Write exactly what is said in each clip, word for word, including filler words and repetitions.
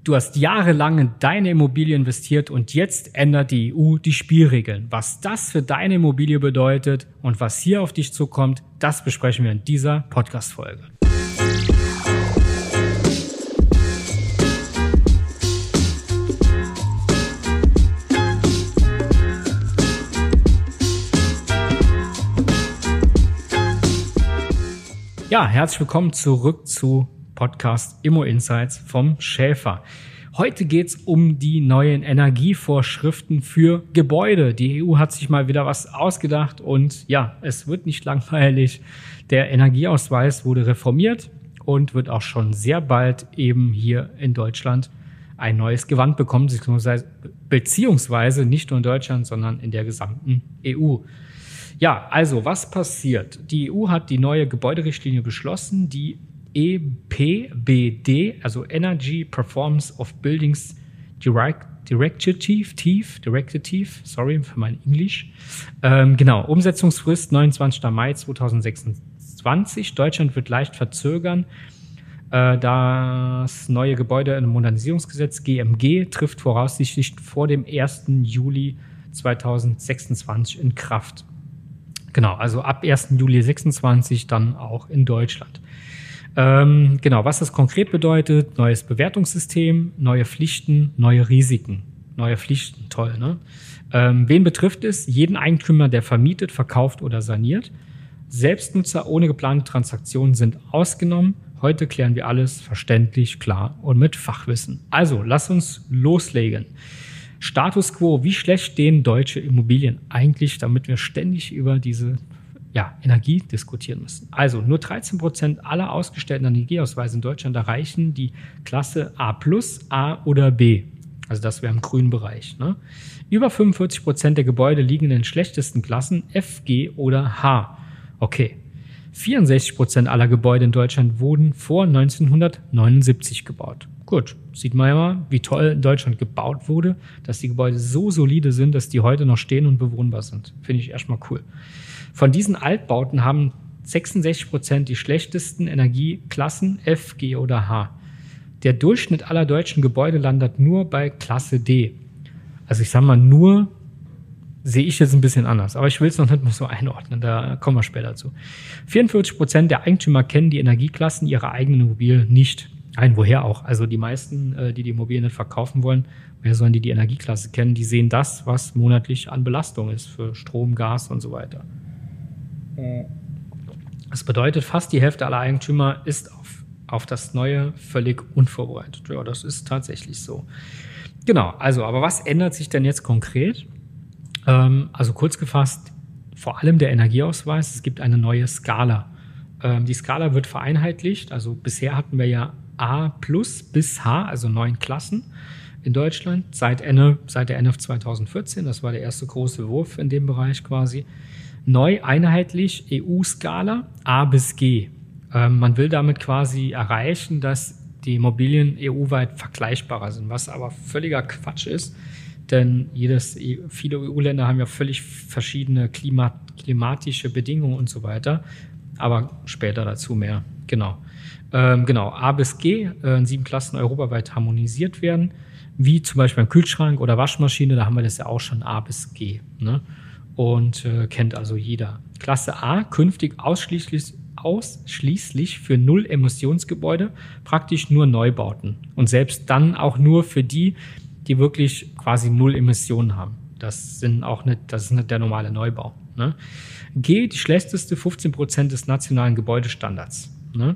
Du hast jahrelang in deine Immobilie investiert und jetzt ändert die E U die Spielregeln. Was das für deine Immobilie bedeutet und was hier auf dich zukommt, das besprechen wir in dieser Podcast-Folge. Ja, herzlich willkommen zurück zu Podcast Immo Insights vom Schäfer. Heute geht's um die neuen Energievorschriften für Gebäude. Die E U hat sich mal wieder was ausgedacht und ja, es wird nicht langweilig. Der Energieausweis wurde reformiert und wird auch schon sehr bald eben hier in Deutschland ein neues Gewand bekommen, beziehungsweise nicht nur in Deutschland, sondern in der gesamten E U. Ja, also was passiert? Die E U hat die neue Gebäuderichtlinie beschlossen, die E P B D, also Energy Performance of Buildings Direct, Directive, Directive, sorry für mein Englisch. Ähm, genau, Umsetzungsfrist neunundzwanzigster Mai zweitausendsechsundzwanzig. Deutschland wird leicht verzögern. Äh, das neue Gebäude- und Modernisierungsgesetz G M G trifft voraussichtlich vor dem ersten Juli zweitausendsechsundzwanzig in Kraft. Genau, also ab ersten Juli sechsundzwanzig dann auch in Deutschland. Ähm, genau, was das konkret bedeutet: neues Bewertungssystem, neue Pflichten, neue Risiken. Neue Pflichten, toll, ne? Ähm, wen betrifft es? Jeden Eigentümer, der vermietet, verkauft oder saniert. Selbstnutzer ohne geplante Transaktionen sind ausgenommen. Heute klären wir alles verständlich, klar und mit Fachwissen. Also, lass uns loslegen. Status quo, wie schlecht stehen deutsche Immobilien eigentlich, damit wir ständig über diese ja, Energie diskutieren müssen. Also nur dreizehn Prozent aller ausgestellten Energieausweise in Deutschland erreichen die Klasse A plus, A oder B. Also das wäre im grünen Bereich. Ne? Über fünfundvierzig Prozent der Gebäude liegen in den schlechtesten Klassen F, G oder H. Okay. vierundsechzig Prozent aller Gebäude in Deutschland wurden vor neunzehnhundertneunundsiebzig gebaut. Gut, sieht man ja mal, wie toll in Deutschland gebaut wurde, dass die Gebäude so solide sind, dass die heute noch stehen und bewohnbar sind. Finde ich erstmal cool. Von diesen Altbauten haben sechsundsechzig Prozent die schlechtesten Energieklassen F, G oder H. Der Durchschnitt aller deutschen Gebäude landet nur bei Klasse D. Also ich sage mal, nur sehe ich jetzt ein bisschen anders, aber ich will es noch nicht mal so einordnen, da kommen wir später zu. vierundvierzig Prozent der Eigentümer kennen die Energieklassen ihrer eigenen Immobilie nicht. Ein, woher auch? Also die meisten, die die Immobilien nicht verkaufen wollen, wer sollen die die Energieklasse kennen? Die sehen das, was monatlich an Belastung ist für Strom, Gas und so weiter. Das bedeutet, fast die Hälfte aller Eigentümer ist auf, auf das Neue völlig unvorbereitet. Ja, das ist tatsächlich so. Genau, also, aber was ändert sich denn jetzt konkret? Ähm, also kurz gefasst, vor allem der Energieausweis, es gibt eine neue Skala. Ähm, die Skala wird vereinheitlicht, also bisher hatten wir ja A plus bis H, also neun Klassen in Deutschland, seit, Ende, seit der N F zweitausendvierzehn, das war der erste große Wurf in dem Bereich quasi. Neu einheitlich E U-Skala A bis G. Ähm, man will damit quasi erreichen, dass die Immobilien E U-weit vergleichbarer sind, was aber völliger Quatsch ist, denn jedes, viele E U-Länder haben ja völlig verschiedene Klima, klimatische Bedingungen und so weiter, aber später dazu mehr. Genau, ähm, genau. A bis G äh, in sieben Klassen europaweit harmonisiert werden, wie zum Beispiel beim Kühlschrank oder Waschmaschine, da haben wir das ja auch schon A bis G, ne? Und äh, kennt also jeder. Klasse A künftig ausschließlich, ausschließlich für Null-Emissionsgebäude, praktisch nur Neubauten. Und selbst dann auch nur für die, die wirklich quasi Null Emissionen haben. Das sind auch nicht, das ist nicht der normale Neubau. Ne? G, die schlechteste fünfzehn Prozent des nationalen Gebäudestandards. Ne?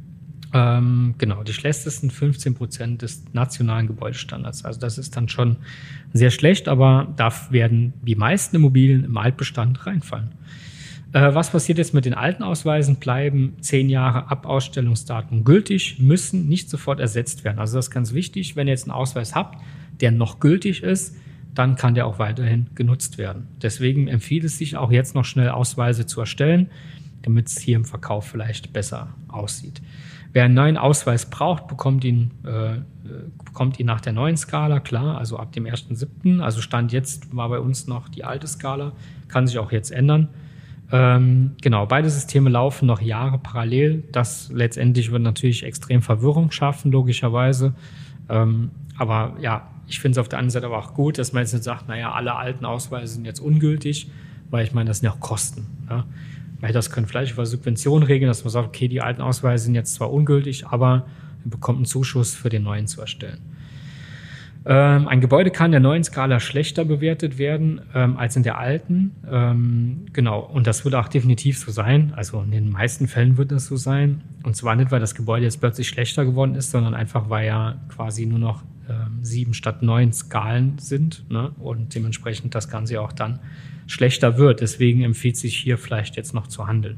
Ähm, genau, die schlechtesten fünfzehn Prozent des nationalen Gebäudestandards. Also das ist dann schon sehr schlecht, aber da werden die meisten Immobilien im Altbestand reinfallen. Äh, was passiert jetzt mit den alten Ausweisen? Bleiben zehn Jahre ab Ausstellungsdatum gültig, müssen nicht sofort ersetzt werden. Also das ist ganz wichtig, wenn ihr jetzt einen Ausweis habt, der noch gültig ist, dann kann der auch weiterhin genutzt werden. Deswegen empfiehlt es sich auch jetzt noch schnell Ausweise zu erstellen, damit es hier im Verkauf vielleicht besser aussieht. Wer einen neuen Ausweis braucht, bekommt ihn, äh, bekommt ihn nach der neuen Skala, klar, also ab dem ersten siebten Also Stand jetzt war bei uns noch die alte Skala, kann sich auch jetzt ändern. Ähm, genau, beide Systeme laufen noch Jahre parallel. Das letztendlich wird natürlich extrem Verwirrung schaffen, logischerweise. Ähm, aber ja, ich finde es auf der anderen Seite aber auch gut, dass man jetzt nicht sagt, naja, alle alten Ausweise sind jetzt ungültig, weil ich meine, das sind ja auch Kosten. Ne? Weil das können vielleicht über Subventionen regeln, dass man sagt, okay, die alten Ausweise sind jetzt zwar ungültig, aber man bekommt einen Zuschuss für den neuen zu erstellen. Ähm, ein Gebäude kann in der neuen Skala schlechter bewertet werden ähm, als in der alten. Ähm, genau, und das wird auch definitiv so sein. Also in den meisten Fällen wird das so sein. Und zwar nicht, weil das Gebäude jetzt plötzlich schlechter geworden ist, sondern einfach, weil ja quasi nur noch ähm, sieben statt neun Skalen sind, ne? Und dementsprechend das Ganze auch dann schlechter wird. Deswegen empfiehlt sich hier vielleicht jetzt noch zu handeln.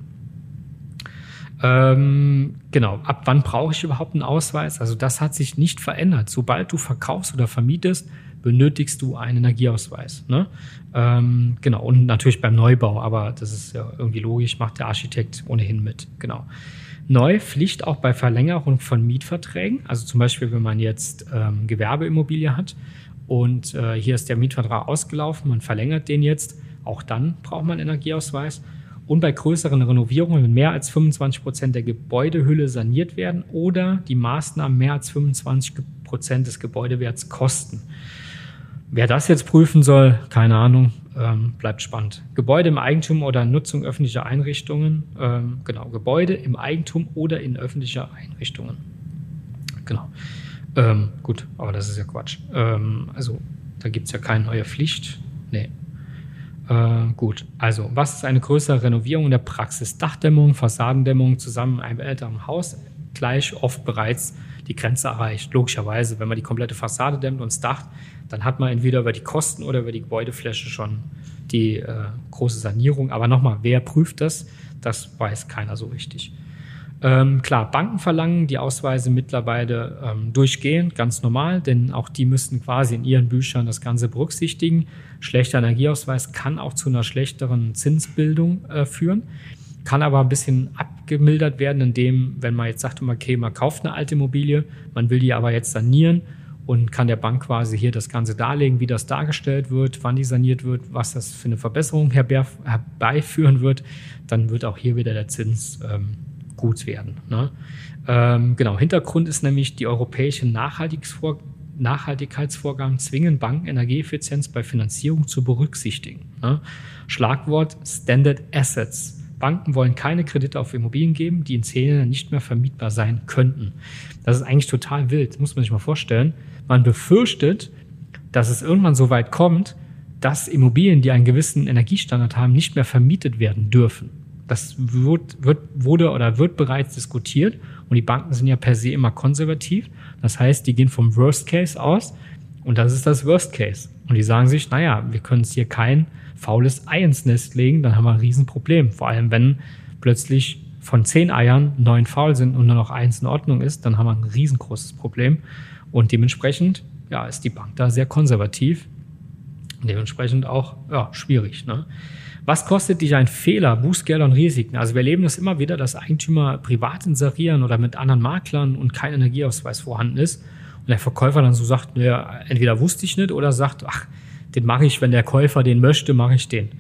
Ähm, genau, ab wann brauche ich überhaupt einen Ausweis? Also das hat sich nicht verändert. Sobald du verkaufst oder vermietest, benötigst du einen Energieausweis. Ne? Ähm, genau, und natürlich beim Neubau, aber das ist ja irgendwie logisch, macht der Architekt ohnehin mit. Genau. Neu Pflicht auch bei Verlängerung von Mietverträgen. Also zum Beispiel, wenn man jetzt ähm, Gewerbeimmobilie hat und äh, hier ist der Mietvertrag ausgelaufen, man verlängert den jetzt, auch dann braucht man einen Energieausweis. Und bei größeren Renovierungen, wenn mehr als fünfundzwanzig Prozent der Gebäudehülle saniert werden oder die Maßnahmen mehr als fünfundzwanzig Prozent des Gebäudewerts kosten. Wer das jetzt prüfen soll, keine Ahnung, ähm, bleibt spannend. Gebäude im Eigentum oder Nutzung öffentlicher Einrichtungen, ähm, genau, Gebäude im Eigentum oder in öffentlicher Einrichtungen. Genau. Ähm, gut, aber das ist ja Quatsch. Ähm, also da gibt es ja keine neue Pflicht. Nee. Äh, gut, also was ist eine größere Renovierung in der Praxis? Dachdämmung, Fassadendämmung zusammen in einem älteren Haus gleich oft bereits die Grenze erreicht. Logischerweise, wenn man die komplette Fassade dämmt und das Dach, dann hat man entweder über die Kosten oder über die Gebäudefläche schon die äh, große Sanierung. Aber nochmal, wer prüft das? Das weiß keiner so richtig. Ähm, klar, Banken verlangen die Ausweise mittlerweile ähm, durchgehend, ganz normal, denn auch die müssten quasi in ihren Büchern das Ganze berücksichtigen. Schlechter Energieausweis kann auch zu einer schlechteren Zinsbildung äh, führen, kann aber ein bisschen abgemildert werden, indem, wenn man jetzt sagt, okay, man kauft eine alte Immobilie, man will die aber jetzt sanieren und kann der Bank quasi hier das Ganze darlegen, wie das dargestellt wird, wann die saniert wird, was das für eine Verbesserung herbeiführen wird, dann wird auch hier wieder der Zins ähm, gut werden. Ne? Ähm, genau, Hintergrund ist nämlich, die europäischen Nachhaltigkeitsvor- Nachhaltigkeitsvorgaben zwingen Banken, Energieeffizienz bei Finanzierung zu berücksichtigen. Ne? Schlagwort Standard Assets. Banken wollen keine Kredite auf Immobilien geben, die in zehn Jahren nicht mehr vermietbar sein könnten. Das ist eigentlich total wild, muss man sich mal vorstellen. Man befürchtet, dass es irgendwann so weit kommt, dass Immobilien, die einen gewissen Energiestandard haben, nicht mehr vermietet werden dürfen. Das wird, wird, wurde oder wird bereits diskutiert und die Banken sind ja per se immer konservativ. Das heißt, die gehen vom Worst Case aus und das ist das Worst Case. Und die sagen sich, naja, wir können uns hier kein faules Ei ins Nest legen, dann haben wir ein Riesenproblem. Vor allem, wenn plötzlich von zehn Eiern neun faul sind und nur noch eins in Ordnung ist, dann haben wir ein riesengroßes Problem. Und dementsprechend ja, ist die Bank da sehr konservativ und dementsprechend auch ja, schwierig, ne? Was kostet dich ein Fehler, Bußgelder und Risiken? Also wir erleben das immer wieder, dass Eigentümer privat inserieren oder mit anderen Maklern und kein Energieausweis vorhanden ist. Und der Verkäufer dann so sagt, ja, entweder wusste ich nicht oder sagt, ach, den mache ich, wenn der Käufer den möchte, mache ich den.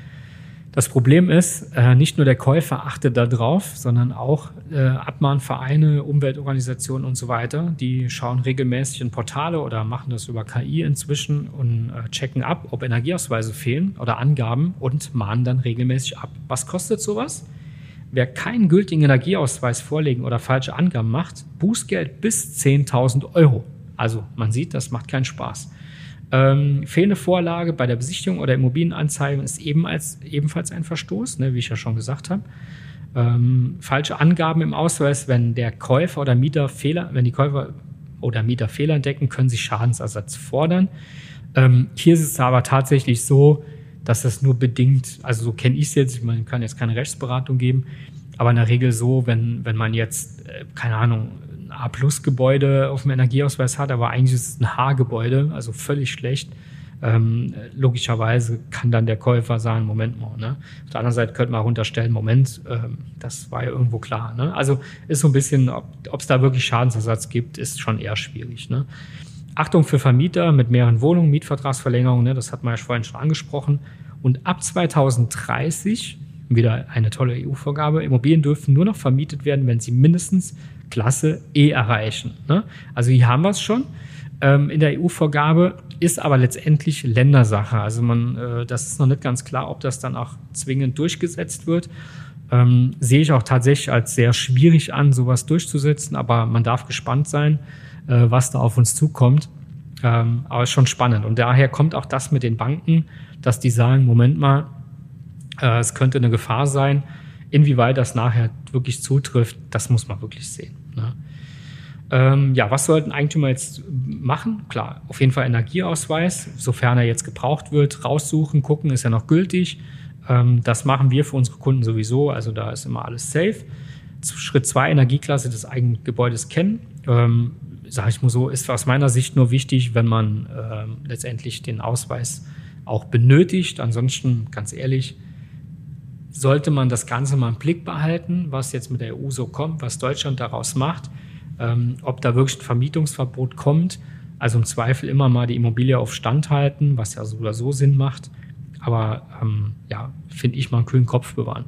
Das Problem ist, äh, nicht nur der Käufer achtet da drauf, sondern auch äh, Abmahnvereine, Umweltorganisationen und so weiter. Die schauen regelmäßig in Portale oder machen das über K I inzwischen und äh, checken ab, ob Energieausweise fehlen oder Angaben und mahnen dann regelmäßig ab. Was kostet sowas? Wer keinen gültigen Energieausweis vorlegen oder falsche Angaben macht, Bußgeld bis zehntausend Euro. Also man sieht, das macht keinen Spaß. Ähm, fehlende Vorlage bei der Besichtigung oder Immobilienanzeige ist ebenfalls, ebenfalls ein Verstoß, ne, wie ich ja schon gesagt habe. Ähm, falsche Angaben im Ausweis, wenn der Käufer oder Mieter Fehler, wenn die Käufer oder Mieter Fehler entdecken, können sie Schadensersatz fordern. Ähm, hier ist es aber tatsächlich so, dass das nur bedingt, also so kenne ich es jetzt, man kann jetzt keine Rechtsberatung geben, aber in der Regel so, wenn, wenn man jetzt, äh, keine Ahnung, A-Plus-Gebäude auf dem Energieausweis hat, aber eigentlich ist es ein H-Gebäude, also völlig schlecht. Ähm, logischerweise kann dann der Käufer sagen, Moment mal, ne? Auf der anderen Seite könnte man auch unterstellen, Moment, ähm, das war ja irgendwo klar. Ne? Also ist so ein bisschen, ob es da wirklich Schadensersatz gibt, ist schon eher schwierig. Ne? Achtung für Vermieter mit mehreren Wohnungen, Mietvertragsverlängerung, ne? Das hat man ja vorhin schon angesprochen. Und ab zweitausenddreißig, wieder eine tolle E U-Vorgabe, Immobilien dürfen nur noch vermietet werden, wenn sie mindestens Klasse E erreichen. Ne? Also hier haben wir es schon. Ähm, in der E U-Vorgabe ist aber letztendlich Ländersache. Also man, äh, das ist noch nicht ganz klar, ob das dann auch zwingend durchgesetzt wird. Ähm, sehe ich auch tatsächlich als sehr schwierig an, sowas durchzusetzen. Aber man darf gespannt sein, äh, was da auf uns zukommt. Ähm, aber ist schon spannend. Und daher kommt auch das mit den Banken, dass die sagen, Moment mal, äh, es könnte eine Gefahr sein. Inwieweit das nachher wirklich zutrifft, das muss man wirklich sehen. Ne? Ähm, ja, was sollten Eigentümer jetzt machen? Klar, auf jeden Fall Energieausweis, sofern er jetzt gebraucht wird, raussuchen, gucken, ist er noch gültig. Ähm, das machen wir für unsere Kunden sowieso, also da ist immer alles safe. Schritt zwei, Energieklasse des eigenen Gebäudes kennen. Ähm, sage ich mal so, ist aus meiner Sicht nur wichtig, wenn man ähm, letztendlich den Ausweis auch benötigt. Ansonsten, ganz ehrlich, sollte man das Ganze mal im Blick behalten, was jetzt mit der E U so kommt, was Deutschland daraus macht, ähm, ob da wirklich ein Vermietungsverbot kommt. Also im Zweifel immer mal die Immobilie auf Stand halten, was ja so oder so Sinn macht. Aber ähm, ja, finde ich mal einen kühlen Kopf bewahren.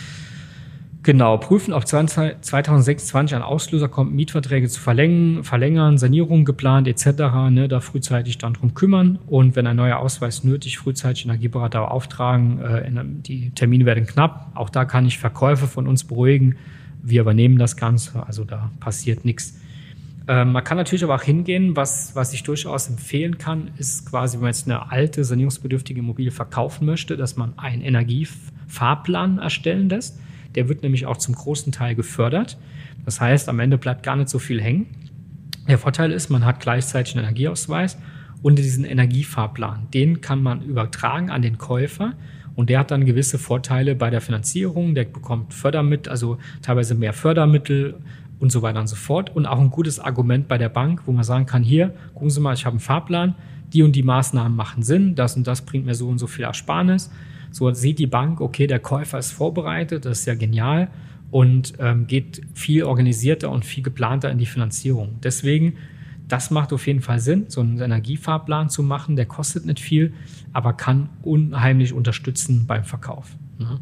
Genau, prüfen, ob zwanzig sechsundzwanzig ein Auslöser kommt, Mietverträge zu verlängern, verlängern, Sanierungen geplant et cetera. Ne, da frühzeitig dann drum kümmern. Und wenn ein neuer Ausweis nötig, frühzeitig Energieberater beauftragen. Äh, die Termine werden knapp. Auch da kann ich Verkäufe von uns beruhigen. Wir übernehmen das Ganze, also da passiert nichts. Ähm, man kann natürlich aber auch hingehen, was, was ich durchaus empfehlen kann, ist quasi, wenn man jetzt eine alte, sanierungsbedürftige Immobilie verkaufen möchte, dass man einen Energiefahrplan erstellen lässt. Der wird nämlich auch zum großen Teil gefördert. Das heißt, am Ende bleibt gar nicht so viel hängen. Der Vorteil ist, man hat gleichzeitig einen Energieausweis und diesen Energiefahrplan. Den kann man übertragen an den Käufer und der hat dann gewisse Vorteile bei der Finanzierung. Der bekommt Fördermittel, also teilweise mehr Fördermittel und so weiter und so fort. Und auch ein gutes Argument bei der Bank, wo man sagen kann, hier, gucken Sie mal, ich habe einen Fahrplan, die und die Maßnahmen machen Sinn, das und das bringt mir so und so viel Ersparnis. So sieht die Bank, okay, der Käufer ist vorbereitet, das ist ja genial und ähm, geht viel organisierter und viel geplanter in die Finanzierung. Deswegen, das macht auf jeden Fall Sinn, so einen Energiefahrplan zu machen. Der kostet nicht viel, aber kann unheimlich unterstützen beim Verkauf. Ne?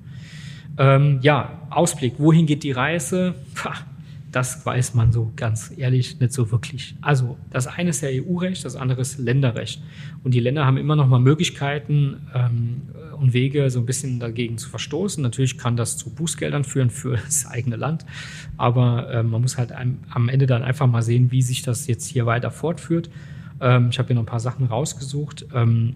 Ähm, ja, Ausblick, wohin geht die Reise? Pah, das weiß man so ganz ehrlich nicht so wirklich. Also das eine ist ja E U-Recht, das andere ist Länderrecht. Und die Länder haben immer noch mal Möglichkeiten ähm, und Wege, so ein bisschen dagegen zu verstoßen. Natürlich kann das zu Bußgeldern führen für das eigene Land. Aber ähm, man muss halt am, am Ende dann einfach mal sehen, wie sich das jetzt hier weiter fortführt. Ähm, ich habe hier noch ein paar Sachen rausgesucht. Ähm,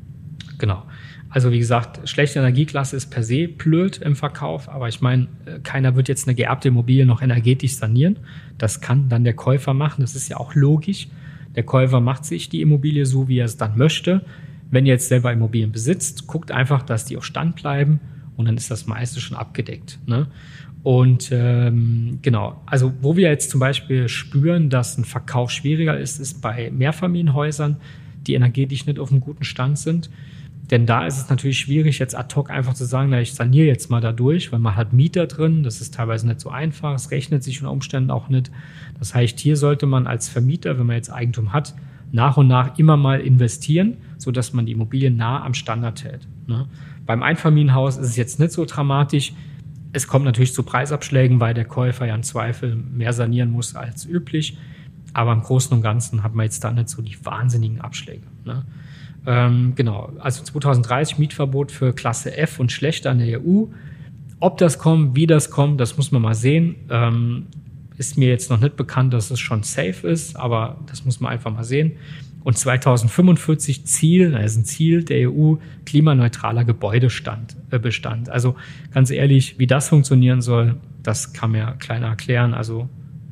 genau. Also wie gesagt, schlechte Energieklasse ist per se blöd im Verkauf, aber ich meine, keiner wird jetzt eine geerbte Immobilie noch energetisch sanieren. Das kann dann der Käufer machen, das ist ja auch logisch. Der Käufer macht sich die Immobilie so, wie er es dann möchte. Wenn ihr jetzt selber Immobilien besitzt, guckt einfach, dass die auf Stand bleiben und dann ist das meiste schon abgedeckt. Ne? Und ähm, genau, also wo wir jetzt zum Beispiel spüren, dass ein Verkauf schwieriger ist, ist bei Mehrfamilienhäusern, die energetisch nicht auf einem guten Stand sind. Denn da ist es natürlich schwierig, jetzt ad hoc einfach zu sagen, na, ich saniere jetzt mal da durch, weil man hat Mieter drin, das ist teilweise nicht so einfach, es rechnet sich unter Umständen auch nicht. Das heißt, hier sollte man als Vermieter, wenn man jetzt Eigentum hat, nach und nach immer mal investieren, sodass man die Immobilie nah am Standard hält. Ne? Beim Einfamilienhaus ist es jetzt nicht so dramatisch. Es kommt natürlich zu Preisabschlägen, weil der Käufer ja im Zweifel mehr sanieren muss als üblich. Aber im Großen und Ganzen hat man jetzt da nicht so die wahnsinnigen Abschläge. Ne? Ähm, genau, also zwanzig dreißig Mietverbot für Klasse F und schlechter in der E U. Ob das kommt, wie das kommt, das muss man mal sehen. Ähm, ist mir jetzt noch nicht bekannt, dass es schon safe ist, aber das muss man einfach mal sehen. Und zweitausendfünfundvierzig Ziel, das ist ein Ziel der E U, klimaneutraler Gebäudestand, äh, Bestand. Also ganz ehrlich, wie das funktionieren soll, das kann mir kleiner erklären. Also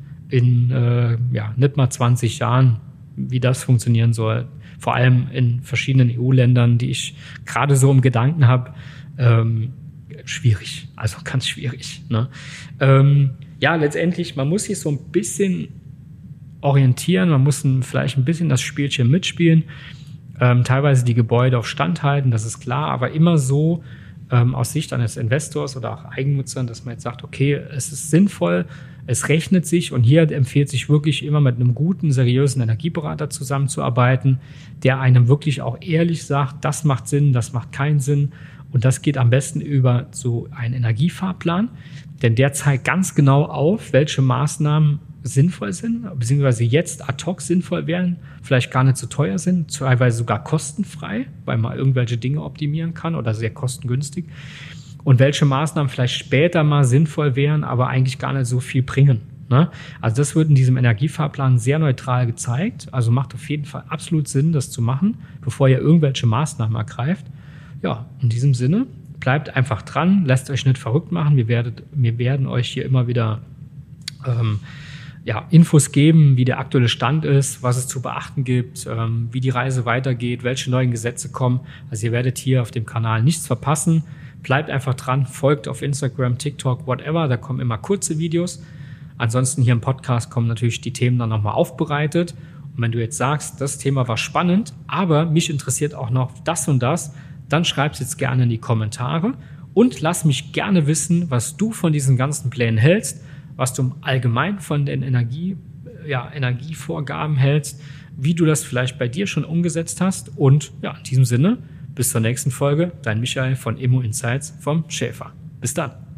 in äh, ja, nicht mal zwanzig Jahren, wie das funktionieren soll, vor allem in verschiedenen E U-Ländern, die ich gerade so im Gedanken habe, ähm, schwierig, also ganz schwierig. Ne? Ähm, ja, letztendlich, man muss sich so ein bisschen orientieren, man muss ein, vielleicht ein bisschen das Spielchen mitspielen, ähm, teilweise die Gebäude auf Stand halten, das ist klar, aber immer so ähm, aus Sicht eines Investors oder auch Eigennutzern, dass man jetzt sagt, okay, es ist sinnvoll, es rechnet sich und hier empfiehlt sich wirklich immer mit einem guten, seriösen Energieberater zusammenzuarbeiten, der einem wirklich auch ehrlich sagt, das macht Sinn, das macht keinen Sinn und das geht am besten über so einen Energiefahrplan, denn der zeigt ganz genau auf, welche Maßnahmen sinnvoll sind, beziehungsweise jetzt ad hoc sinnvoll wären, vielleicht gar nicht so teuer sind, teilweise sogar kostenfrei, weil man irgendwelche Dinge optimieren kann oder sehr kostengünstig. Und welche Maßnahmen vielleicht später mal sinnvoll wären, aber eigentlich gar nicht so viel bringen. Ne? Also das wird in diesem Energiefahrplan sehr neutral gezeigt. Also macht auf jeden Fall absolut Sinn, das zu machen, bevor ihr irgendwelche Maßnahmen ergreift. Ja, in diesem Sinne, bleibt einfach dran, lasst euch nicht verrückt machen. Wir, werdet, wir werden euch hier immer wieder ähm, ja, Infos geben, wie der aktuelle Stand ist, was es zu beachten gibt, ähm, wie die Reise weitergeht, welche neuen Gesetze kommen. Also ihr werdet hier auf dem Kanal nichts verpassen. Bleibt einfach dran, folgt auf Instagram, TikTok, whatever. Da kommen immer kurze Videos. Ansonsten hier im Podcast kommen natürlich die Themen dann nochmal aufbereitet. Und wenn du jetzt sagst, das Thema war spannend, aber mich interessiert auch noch das und das, dann schreib es jetzt gerne in die Kommentare und lass mich gerne wissen, was du von diesen ganzen Plänen hältst, was du allgemein von den Energie, ja, Energievorgaben hältst, wie du das vielleicht bei dir schon umgesetzt hast. Und ja, in diesem Sinne, bis zur nächsten Folge, dein Michael von Immo Insights vom Schäfer. Bis dann.